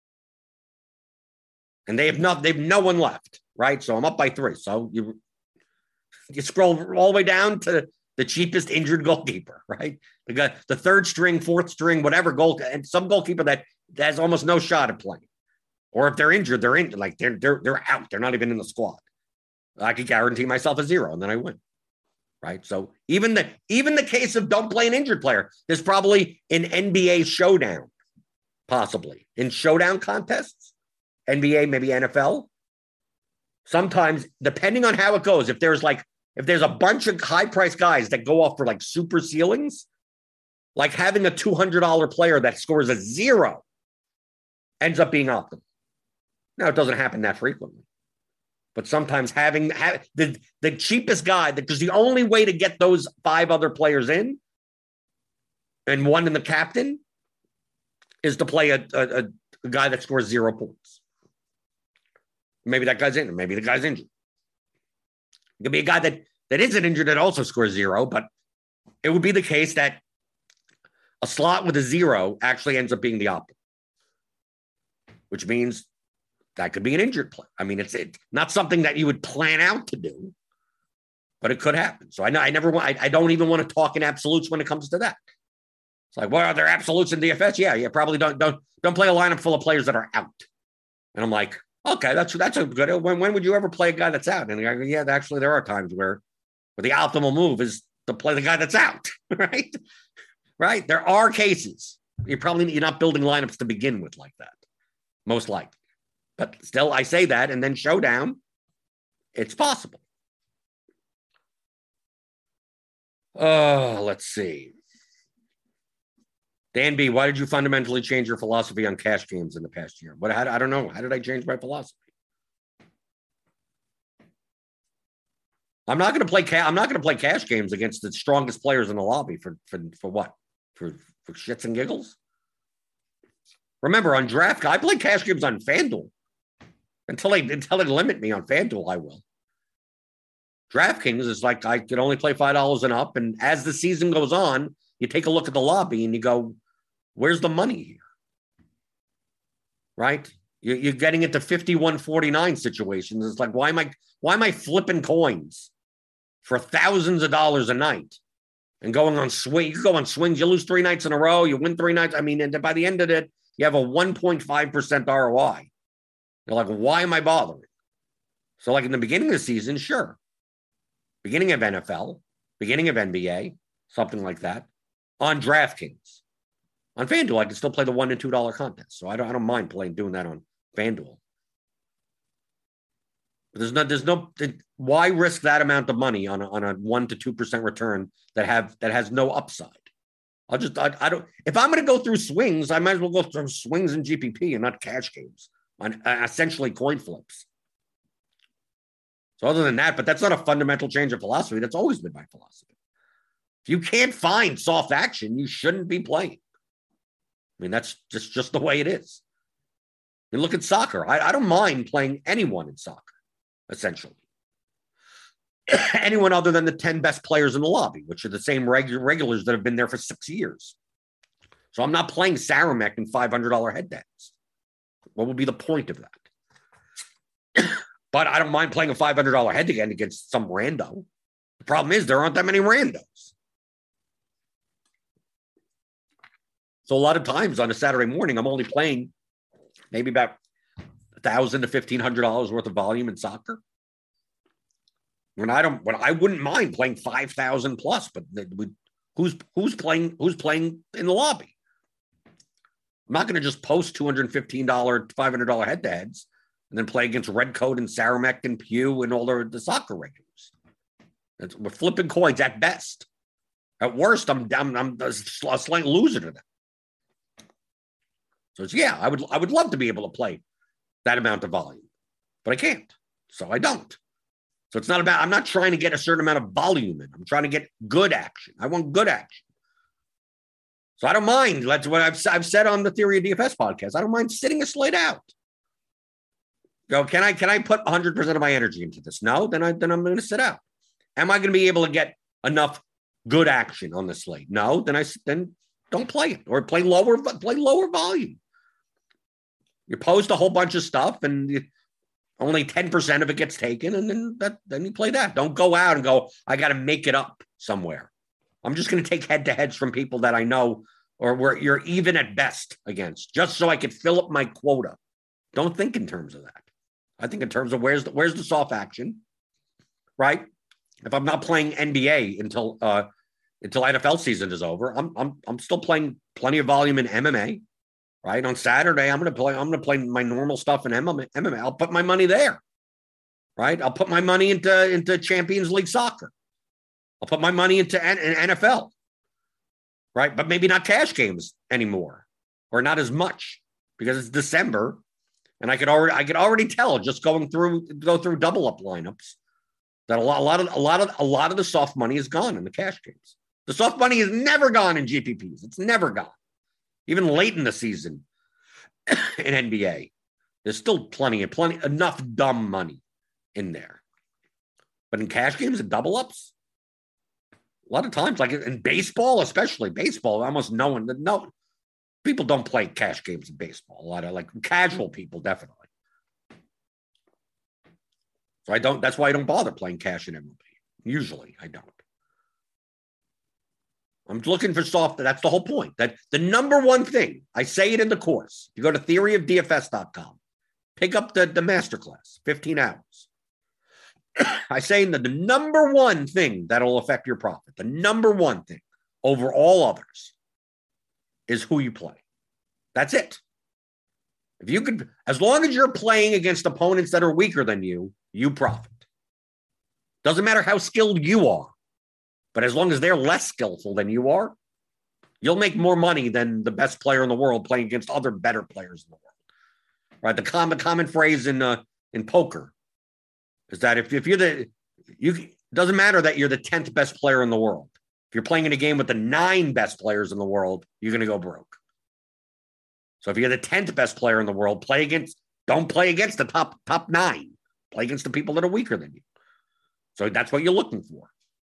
And they have not, they've no one left, right? So I'm up by three. So you you scroll all the way down to the cheapest injured goalkeeper, right? The guy, the third string, fourth string, whatever goal, and some goalkeeper that, that has almost no shot at playing. Or if they're injured, they're in, like they're they're they're out. They're not even in the squad. I could guarantee myself a zero, and then I win, right? So even the even the case of don't play an injured player, there's probably an N B A showdown, possibly in showdown contests, N B A, maybe N F L. Sometimes, depending on how it goes, if there's like if there's a bunch of high-priced guys that go off for like super ceilings, like having a two hundred dollars player that scores a zero ends up being optimal. Now, it doesn't happen that frequently. But sometimes having have, the, the cheapest guy, because the only way to get those five other players in and one in the captain is to play a, a, a guy that scores zero points. Maybe that guy's in, maybe the guy's injured. It could be a guy that, that isn't injured that also scores zero, but it would be the case that a slot with a zero actually ends up being the optimal, which means that could be an injured player. I mean, it's it, not something that you would plan out to do, but it could happen. So I know I never want, I, I don't even want to talk in absolutes when it comes to that. It's like, well, are there absolutes in D F S? Yeah, yeah, probably don't don't don't play a lineup full of players that are out. And I'm like, okay, that's that's a good. When when would you ever play a guy that's out? And I go, yeah, actually, there are times where where the optimal move is to play the guy that's out, right? Right? There are cases. You probably you're not building lineups to begin with like that, most likely. But still, I say that, and then showdown, it's possible. Oh, let's see. Dan B, why did you fundamentally change your philosophy on cash games in the past year? What? How, I don't know. How did I change my philosophy? I'm not going to play. Ca- I'm not going to play cash games against the strongest players in the lobby for for for what? For for shits and giggles. Remember, on Draft, I play cash games on FanDuel. Until they until they limit me on FanDuel, I will. DraftKings is like I can only play five dollars and up. And as the season goes on, you take a look at the lobby and you go, where's the money here? Right? You're getting into fifty-one forty-nine situations. It's like, why am I why am I flipping coins for thousands of dollars a night and going on swing? You go on swings, you lose three nights in a row, you win three nights. I mean, and by the end of it, you have a one point five percent R O I. You're like, why am I bothering? So like in the beginning of the season, sure. Beginning of N F L, beginning of N B A, something like that. On DraftKings. On FanDuel, I can still play the one and two dollar contest. So I don't I don't mind playing doing that on FanDuel. But there's no there's no why risk that amount of money on a, on a one to two percent return that have that has no upside? I'll just I, I don't if I'm gonna go through swings, I might as well go through swings in G P P and not cash games. On uh, essentially coin flips. So other than that, but that's not a fundamental change of philosophy. That's always been my philosophy. If you can't find soft action, you shouldn't be playing. I mean, that's just, just the way it is. I mean, look at soccer. I, I don't mind playing anyone in soccer, essentially. Anyone other than the ten best players in the lobby, which are the same regu- regulars that have been there for six years. So I'm not playing Saramek and five hundred dollars head downs. What would be the point of that? But I don't mind playing a five hundred dollars head again against some rando. The problem is there aren't that many randos. So a lot of times on a Saturday morning, I'm only playing maybe about one thousand dollars to fifteen hundred dollars worth of volume in soccer. When I don't, when I wouldn't mind playing five thousand plus, but who's who's playing who's playing in the lobby? I'm not going to just post two hundred fifteen dollars, five hundred dollars head-to-heads and then play against Redcoat and Saramek and Pew and all the, the soccer regulars. It's, we're flipping coins at best. At worst, I'm, I'm, I'm a slight loser to them. So it's, yeah, I would I would love to be able to play that amount of volume, but I can't. So I don't. So it's not about, I'm not trying to get a certain amount of volume in. I'm trying to get good action. I want good action. So I don't mind. That's what I've, I've said on the Theory of D F S podcast. I don't mind sitting a slate out. Go, can I can I put one hundred percent of my energy into this? No, then, I, then I'm going to sit out. Am I going to be able to get enough good action on the slate? No, then I then don't play it or play lower, play lower volume. You post a whole bunch of stuff and you, only ten percent of it gets taken, and then that then you play that. Don't go out and go, I got to make it up somewhere. I'm just going to take head-to-heads from people that I know or where you're even at best against, just so I could fill up my quota. Don't think in terms of that. I think in terms of where's the, where's the soft action, right? If I'm not playing N B A until uh, until N F L season is over, I'm I'm I'm still playing plenty of volume in M M A. Right on Saturday, I'm going to play. I'm going to play my normal stuff in M M A. I'll put my money there. Right, I'll put my money into into Champions League soccer. I'll put my money into N F L. Right, but maybe not cash games anymore, or not as much because it's December, and I could already I could already tell just going through go through double up lineups that a lot a lot of a lot of a lot of the soft money is gone in the cash games. The soft money is never gone in G P Ps. It's never gone. Even late in the season in N B A, there's still plenty of plenty enough dumb money in there. But in cash games and double ups, a lot of times, like in baseball, especially baseball, almost no one, no people don't play cash games in baseball. A lot of like casual people, definitely. So I don't. That's why I don't bother playing cash in M L B. Usually, I don't. I'm looking for soft. That's the whole point. That the number one thing, I say it in the course. You go to theory of D F S dot com, pick up the, the masterclass, fifteen hours. I say that the number one thing that'll affect your profit, the number one thing over all others is who you play. That's it. If you could, as long as you're playing against opponents that are weaker than you, you profit. Doesn't matter how skilled you are. But as long as they're less skillful than you are, you'll make more money than the best player in the world playing against other better players in the world. Right? The common common phrase in uh, in poker is that if, if you're the you it doesn't matter that you're the tenth best player in the world. If you're playing in a game with the nine best players in the world, you're going to go broke. So if you're the tenth best player in the world, play against don't play against the top top nine. Play against the people that are weaker than you. So that's what you're looking for.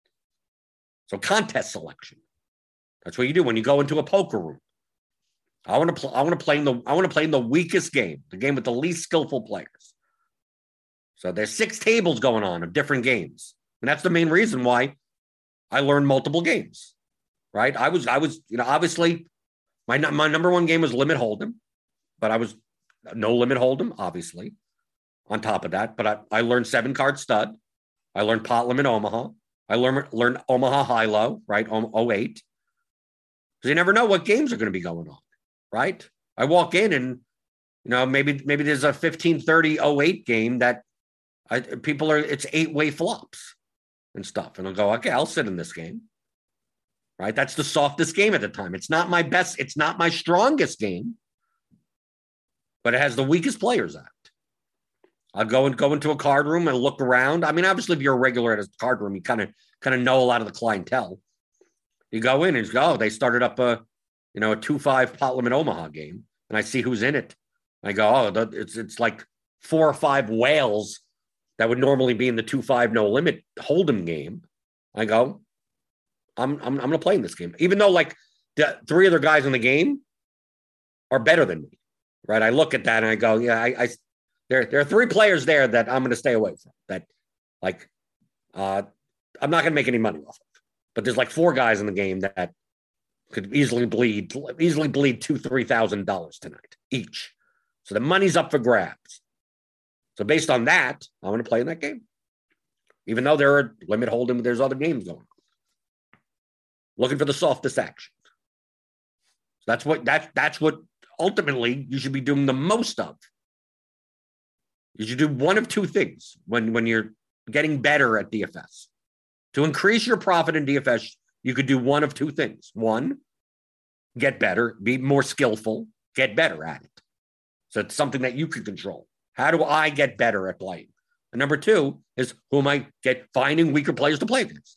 So contest selection. That's what you do when you go into a poker room. I want to play. I want to play in the. I want to play in the weakest game, the game with the least skillful players. So there's six tables going on of different games, and that's the main reason why I learned multiple games. Right? I was. I was. You know, obviously, my my number one game was Limit Hold'em, but I was no Limit Hold'em, obviously. On top of that, but I, I learned seven card stud. I learned pot limit Omaha. I learned, learned Omaha high-low, right, oh eight. Because you never know what games are going to be going on, right? I walk in and, you know, maybe maybe there's a fifteen thirty oh eight game that I, people are, it's eight-way flops and stuff. And I'll go, okay, I'll sit in this game, right? That's the softest game at the time. It's not my best, it's not my strongest game, but it has the weakest players at it. I'll go and go into a card room and look around. I mean, obviously, if you're a regular at a card room, you kind of kind of know a lot of the clientele. You go in and you go, oh, they started up a, you know, a two five pot limit Omaha game, and I see who's in it. I go, oh, it's it's like four or five whales that would normally be in the two five no limit Hold'em game. I go, I'm I'm I'm going to play in this game, even though like the three other guys in the game are better than me, right? I look at that and I go, yeah, I. I there, there are three players there that I'm going to stay away from. That, like, uh, I'm not going to make any money off of. But there's like four guys in the game that could easily bleed, easily bleed two, three thousand dollars tonight each. So the money's up for grabs. So based on that, I'm going to play in that game, even though there are limit hold'em. There's other games going on. Looking for the softest action. So that's what that's that's what ultimately you should be doing the most of. You should do one of two things when when you're getting better at D F S. To increase your profit in D F S, you could do one of two things. One, get better, be more skillful, get better at it. So it's something that you can control. How do I get better at playing? And number two is, who am I get finding weaker players to play against?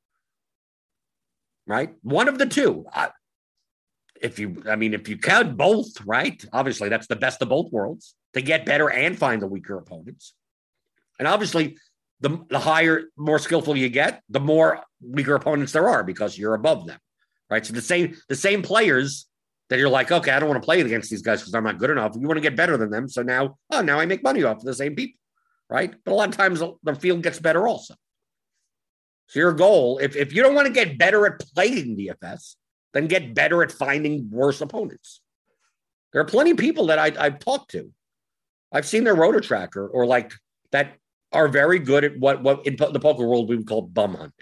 Right? One of the two. I, if you, I mean, if you count both, right? Obviously, that's the best of both worlds, to get better and find the weaker opponents. And obviously, the, the higher, more skillful you get, the more weaker opponents there are because you're above them, right? So the same, the same players that you're like, okay, I don't want to play against these guys because I'm not good enough. You want to get better than them. So now, oh, now I make money off of the same people, right? But a lot of times the field gets better also. So your goal, if, if you don't want to get better at playing D F S, then get better at finding worse opponents. There are plenty of people that I, I've talked to. I've seen their rotor tracker or like that are very good at what, what in the poker world we would call bum hunting.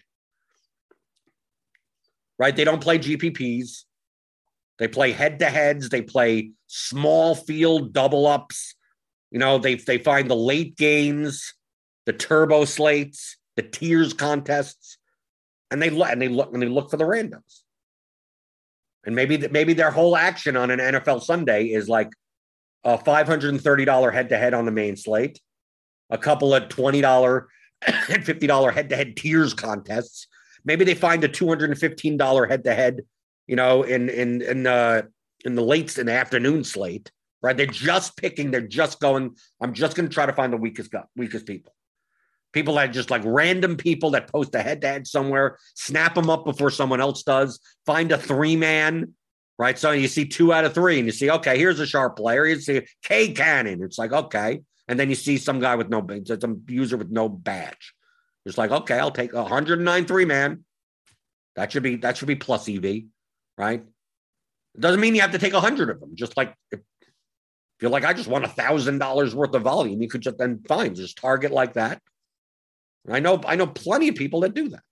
Right? They don't play G P Ps. They play head-to-heads. They play small field double-ups. You know, they they find the late games, the turbo slates, the tiers contests, and they look and they look and they look for the randos. And maybe maybe their whole action on an N F L Sunday is like a five hundred thirty dollars head-to-head on the main slate, a couple of twenty dollars and fifty dollars head-to-head tiers contests. Maybe they find a two hundred fifteen dollars head-to-head, you know, in in in uh, in the late in the afternoon slate, right? They're just picking. They're just going. I'm just going to try to find the weakest weakest people. People that just like random people that post a head-to-head somewhere, snap them up before someone else does. Find a three-man, right? So you see two out of three, and you see, okay, here's a sharp player. You see K Cannon. It's like, okay. And then you see some guy with no, some user with no badge. It's like, okay, I'll take a one hundred nine three-man. That should be that should be plus E V, right? It doesn't mean you have to take one hundred of them. Just like if you're like, I just want one thousand dollars worth of volume, you could just then fine, just target like that. I know, I know plenty of people that do that.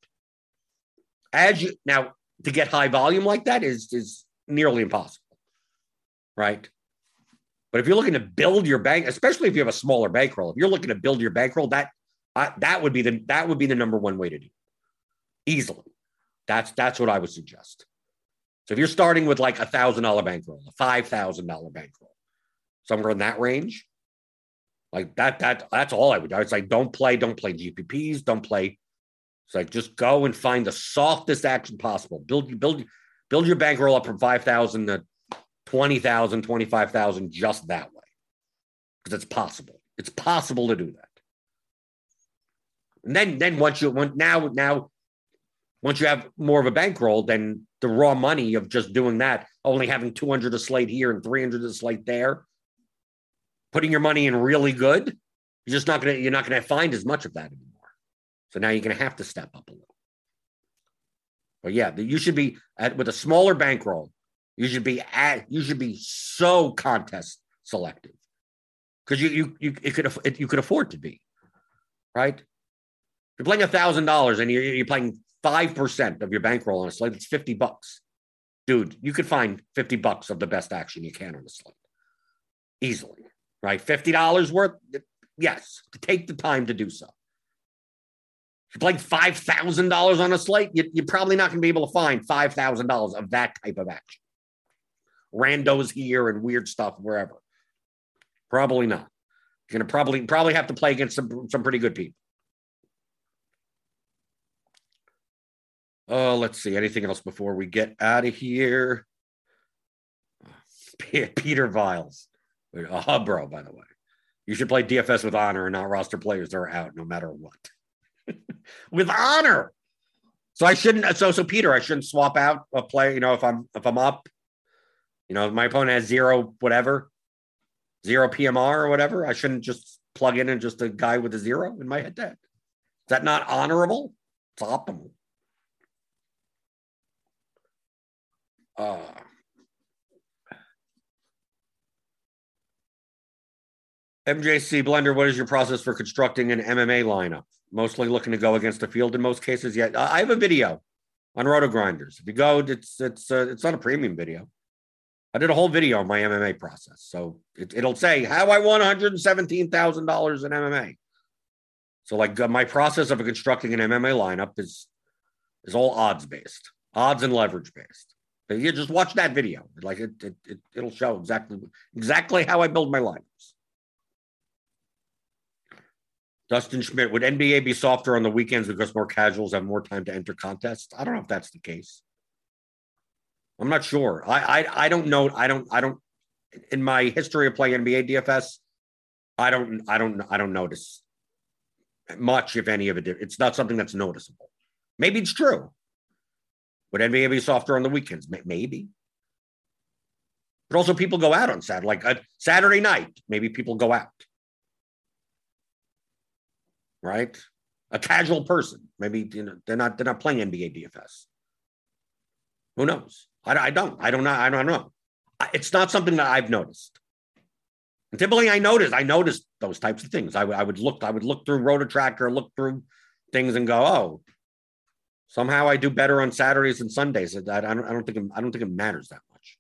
As you now, to get high volume like that is is nearly impossible, right? But if you're looking to build your bank, especially if you have a smaller bankroll, if you're looking to build your bankroll, that uh, that would be the that would be the number one way to do it. Easily. That's that's what I would suggest. So if you're starting with like a thousand dollar bankroll, a five thousand dollar bankroll, somewhere in that range. Like that, that, that's all I would do. It's like, don't play, don't play G P Ps, don't play. It's like, just go and find the softest action possible. Build, build, build your bankroll up from five thousand to twenty thousand, twenty-five thousand just that way. Because it's possible. It's possible to do that. And then, then once you, when, now, now, once you have more of a bankroll, then the raw money of just doing that, only having two hundred a slate here and three hundred a slate there, putting your money in really good, you're just not going to, you're not going to find as much of that anymore. So now you're going to have to step up a little. But yeah, you should be at, with a smaller bankroll, you should be at, you should be so contest selective because you, you, you, it could, it, you could afford to be, right? You're playing a thousand dollars and you're, you're playing five percent of your bankroll on a slate. It's fifty bucks, dude. You could find fifty bucks of the best action you can on the slate easily. Right, fifty dollars worth? Yes, take the time to do so. If you're playing five thousand dollars on a slate, you, you're probably not going to be able to find five thousand dollars of that type of action. Randos here and weird stuff wherever. Probably not. You're going to probably probably have to play against some, some pretty good people. Oh, let's see. Anything else before we get out of here? Peter Viles. A hub bro, by the way. You should play D F S with honor and not roster players that are out no matter what. With honor. So I shouldn't so so Peter, I shouldn't swap out a player, you know, if I'm if I'm up, you know, if my opponent has zero, whatever. Zero P M R or whatever. I shouldn't just plug in and just a guy with a zero in my head. Is that not honorable? It's optimal. Uh, M J C Blender, what is your process for constructing an M M A lineup? Mostly looking to go against the field in most cases. Yet yeah, I have a video on Roto Grinders. If you go, it's it's uh, it's not a premium video. I did a whole video on my M M A process, so it, it'll say how I won one hundred seventeen thousand dollars in M M A. So, like uh, my process of constructing an M M A lineup is is all odds based, odds and leverage based. But you just watch that video, like it, it, it it'll show exactly exactly how I build my lineups. Dustin Schmidt, would N B A be softer on the weekends because more casuals have more time to enter contests? I don't know if that's the case. I'm not sure. I, I I don't know. I don't I don't. In my history of playing N B A D F S, I don't I don't I don't notice much, if any of it. It's not something that's noticeable. Maybe it's true. Would N B A be softer on the weekends? Maybe. But also, people go out on Saturday, like a Saturday night. Maybe people go out. Right? A casual person. Maybe you know, they're not they're not playing N B A D F S. Who knows? I, I don't. I don't know. I don't know. It's not something that I've noticed. And typically, I notice. I noticed those types of things. I, I would look. I would look through RotoTracker, look through things, and go, "Oh, somehow I do better on Saturdays and Sundays." I, I don't. I don't think. It, I don't think it matters that much.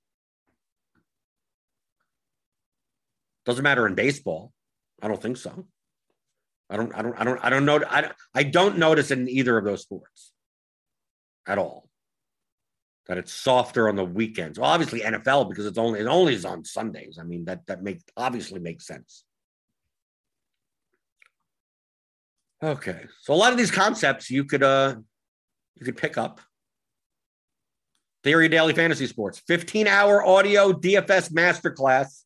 Doesn't matter in baseball. I don't think so. I don't. I don't. I don't. I don't know. I. I don't notice in either of those sports at all that it's softer on the weekends. Well, obviously N F L because it's only it only is on Sundays. I mean that that makes obviously makes sense. Okay, so a lot of these concepts you could uh you could pick up. Theory of Daily Fantasy Sports, fifteen hour audio D F S masterclass.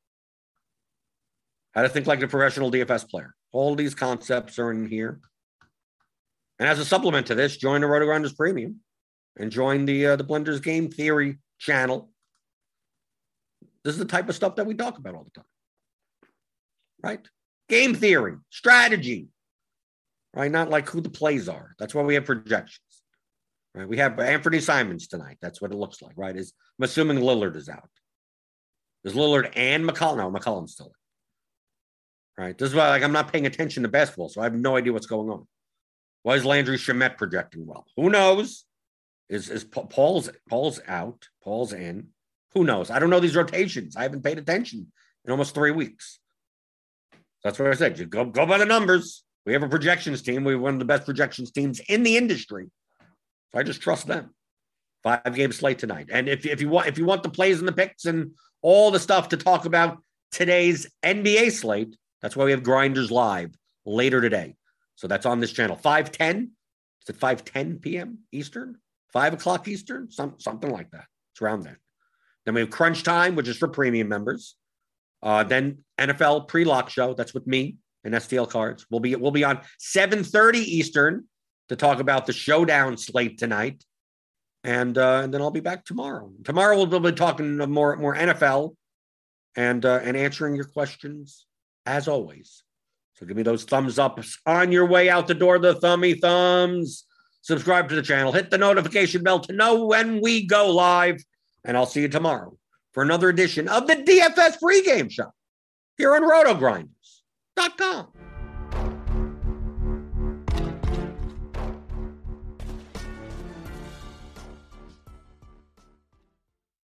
How to think like a professional D F S player. All these concepts are in here. And as a supplement to this, join the Roto Grinders Premium and join the uh, the Blenders Game Theory channel. This is the type of stuff that we talk about all the time. Right? Game theory, strategy. Right? Not like who the plays are. That's why we have projections. Right? We have Anthony Simons tonight. That's what it looks like, right? Is I'm assuming Lillard is out. Is Lillard and McCollum? No, McCollum's still in. Right. This is why like I'm not paying attention to basketball, so I have no idea what's going on. Why is Landry Shamet projecting well? Who knows? Is is Paul's Paul's out? Paul's in. Who knows? I don't know these rotations. I haven't paid attention in almost three weeks. That's what I said. You go go by the numbers. We have a projections team. We have one of the best projections teams in the industry. So I just trust them. Five game slate tonight. And if if you want if you want the plays and the picks and all the stuff to talk about today's N B A slate. That's why we have Grinders Live later today. So that's on this channel. five ten. Is it five ten p.m. Eastern? five o'clock Eastern? Some, something like that. It's around there. Then we have Crunch Time, which is for premium members. Uh, then N F L Pre-Lock Show. That's with me and S T L Cards. We'll be, we'll be on seven thirty Eastern to talk about the showdown slate tonight. And, uh, and then I'll be back tomorrow. Tomorrow we'll be talking more, more N F L and, uh, and answering your questions. As always. So give me those thumbs up on your way out the door, the thummy thumbs. Subscribe to the channel. Hit the notification bell to know when we go live. And I'll see you tomorrow for another edition of the D F S pregame show here on roto grinders dot com.